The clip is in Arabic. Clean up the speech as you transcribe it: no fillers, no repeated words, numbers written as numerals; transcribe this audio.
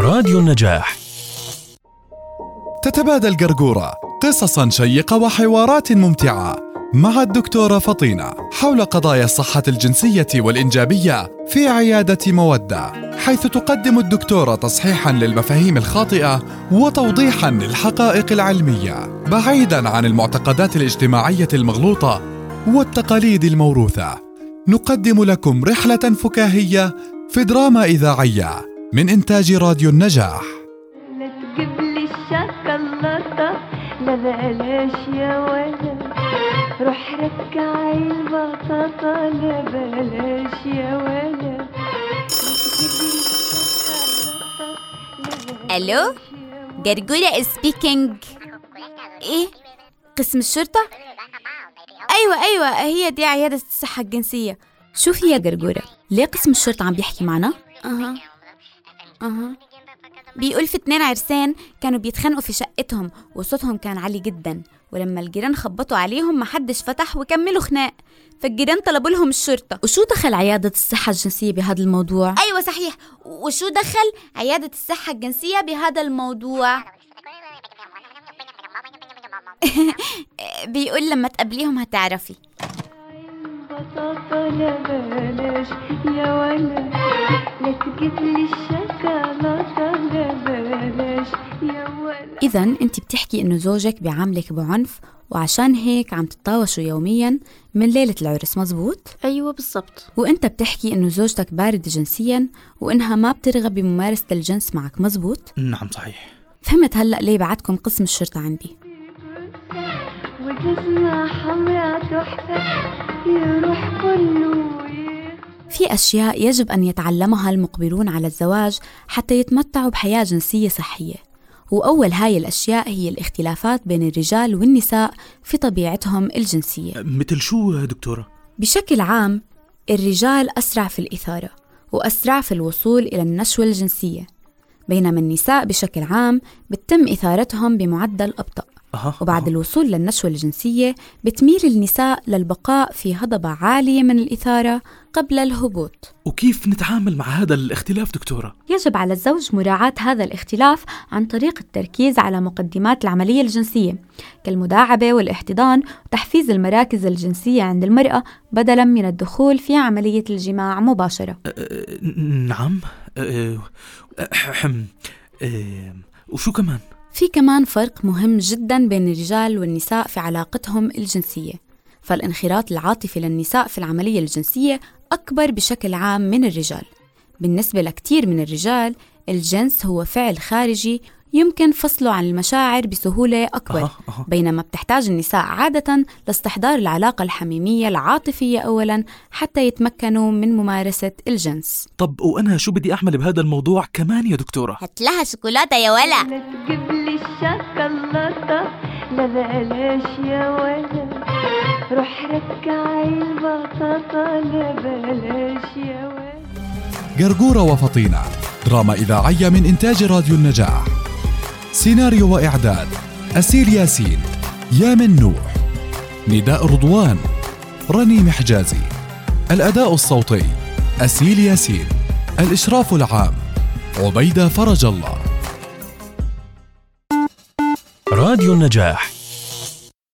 راديو النجاح. تتبادل قرقورة قصصاً شيقة وحوارات ممتعة مع الدكتورة فطينة حول قضايا الصحة الجنسية والإنجابية في عيادة مودة، حيث تقدم الدكتورة تصحيحاً للمفاهيم الخاطئة وتوضيحاً للحقائق العلمية، بعيداً عن المعتقدات الاجتماعية المغلوطة والتقاليد الموروثة. نقدم لكم رحلة فكاهية في دراما إذاعية من إنتاج راديو النجاح. لا تجيب لي الشوكولاتة، لا بلاش يا ولد، روح ركعي البطاطا، لا بلاش يا ولد. الو، جرجولة سبيكينج. ايه؟ قسم الشرطة؟ ايوه هي دي عيادة الصحة الجنسية. شوفي يا جرجورة، ليه قسم الشرطة عم بيحكي معنا؟ بيقول في 2 عرسان كانوا بيتخانقوا في شقتهم وصوتهم كان عالي جدا، ولما الجيران خبطوا عليهم محدش فتح وكملوا خناق، فالجيران طلبوا لهم الشرطة. وشو دخل عيادة الصحة الجنسية بهذا الموضوع؟ ايوه صحيح، وشو دخل عيادة الصحة الجنسية بهذا الموضوع؟ بيقول لما تقابليهم هتعرفي. البطاطا لا بلاش يا ولد، لا تجيب لي الشوكولاتة، لا بلاش يا ولد. إذن أنت بتحكي إنه زوجك بيعاملك بعنف، وعشان هيك عم تتطاوشوا يومياً من ليلة العرس، مزبوط؟ أيوة بالضبط. وأنت بتحكي إنه زوجتك باردة جنسياً وإنها ما بترغب بممارسة الجنس معك، مزبوط؟ نعم صحيح. فهمت هلأ ليه بعتكم قسم الشرطة عندي. وجزمة حمراء تحفة، يروح كله. في أشياء يجب أن يتعلمها المقبلون على الزواج حتى يتمتعوا بحياة جنسية صحية، وأول هاي الأشياء هي الاختلافات بين الرجال والنساء في طبيعتهم الجنسية. مثل شو دكتورة؟ بشكل عام الرجال أسرع في الإثارة وأسرع في الوصول إلى النشوة الجنسية، بينما النساء بشكل عام بتتم إثارتهم بمعدل أبطأ. وبعد الوصول للنشوة الجنسية بتميل النساء للبقاء في هضبة عالية من الإثارة قبل الهبوط. وكيف نتعامل مع هذا الاختلاف دكتورة؟ يجب على الزوج مراعاة هذا الاختلاف عن طريق التركيز على مقدمات العملية الجنسية كالمداعبة والاحتضان وتحفيز المراكز الجنسية عند المرأة بدلاً من الدخول في عملية الجماع مباشرة. نعم. وشو كمان؟ في كمان فرق مهم جداً بين الرجال والنساء في علاقتهم الجنسية، فالانخراط العاطفي للنساء في العملية الجنسية أكبر بشكل عام من الرجال. بالنسبة لكتير من الرجال الجنس هو فعل خارجي يمكن فصله عن المشاعر بسهولة أكبر، بينما بتحتاج النساء عادة لاستحضار العلاقة الحميمية العاطفية أولاً حتى يتمكنوا من ممارسة الجنس. طب وأنا شو بدي أعمل بهذا الموضوع كمان يا دكتورة؟ هات لها شوكولاتة يا ولا. لا تجيب لي الشوكولاتة، لا بلاش يا ولد، روح ركعي البطاطا، لا بلاش يا ولد. قرقورة وفطينة، دراما إذاعية من إنتاج راديو النجاح. سيناريو وإعداد أسيل ياسين، يامن نوح، نداء رضوان، رنيم حجازي. الأداء الصوتي أسيل ياسين. الإشراف العام عبيدة فرج الله. راديو النجاح.